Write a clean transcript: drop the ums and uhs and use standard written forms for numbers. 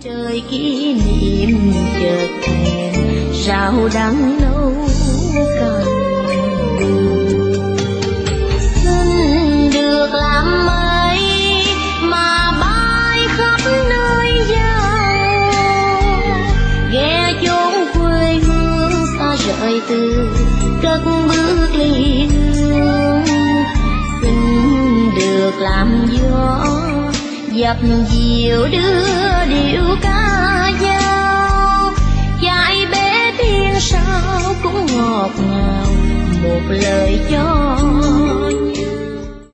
Trời kỷ niệm chợt thèm sao đắng nấu cằn, xin được làm mây mà bay khắp nơi giang, ghé chốn quê hương xa rời từ cất bước ly hương, xin được làm gió dập dìu đưa điệu ca dao, dải bé thiên sao cũng ngọt ngào một lời cho